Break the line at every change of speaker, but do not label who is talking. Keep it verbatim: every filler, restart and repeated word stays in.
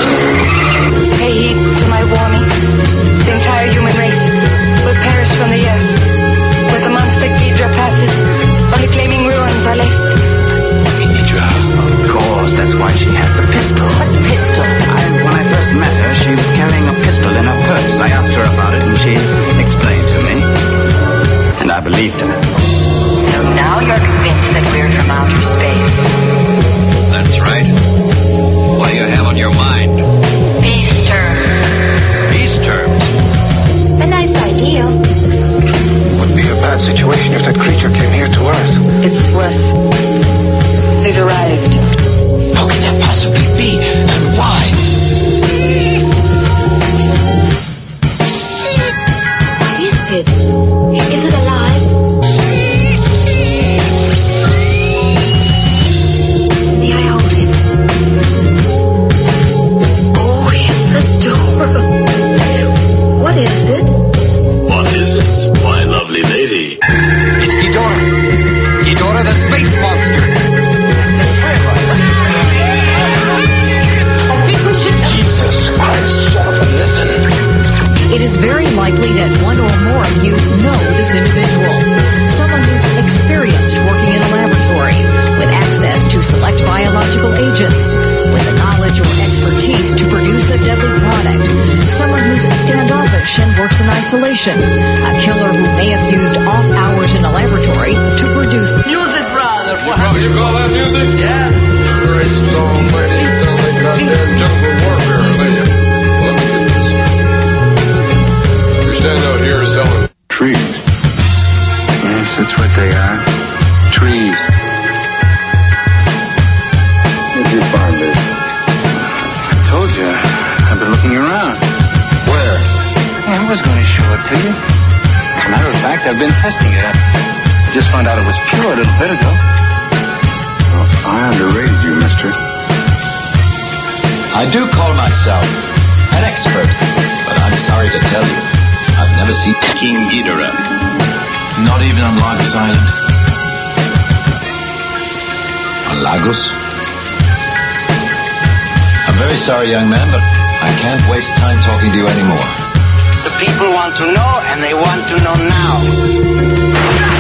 Pay heed to my warning. The entire human race will perish from the earth. Where the monster Ghidra passes, only flaming ruins are left.
Ghidra? Of course, that's why she had the pistol.
What pistol?
I, when I first met her, she was carrying a pistol in her purse. I asked her about it, and she explained to me. And I believed her.
So now you're convinced that we're from outer space?
That's right. What do you have on your mind?
Peace terms.
Peace terms?
A nice idea.
Would be a bad situation if that creature came here to Earth.
It's worse. He's arrived.
How can that possibly be? And why?
What is it? Is it alive? May I hold it? Oh, it's adorable. What is it?
What is it, my lovely lady?
It's Ghidorah. Ghidorah, the space monster.
I think we should...
Jesus Christ, shut up and listen.
It is very likely that one or more of you know this individual. Someone who's experienced working in a laboratory, with access to select biological agents, with the knowledge or expertise to produce a deadly product. Someone who's standoffish and works in isolation. A killer who may have used off hours in a laboratory to produce...
Music, brother!
You call, you call that music?
Yeah.
Christ almighty, it sounds like goddamn jungle warfare, lady. Let me get this. You stand out here selling
Trees. Yes, that's what they are. Trees. Where'd you find this? I told you. I've been looking around. Where? I was going to show it to you. As a matter of fact, I've been testing it. I just found out it was pure a little bit ago. Well, I underrated you, mister.
I do call myself an expert, but I'm sorry to tell you, I've never seen
King Ghidorah.
Not even on Lagos Island. On Lagos? I'm very sorry, young man, but I can't waste time talking to you anymore.
The people want to know, and they want to know now.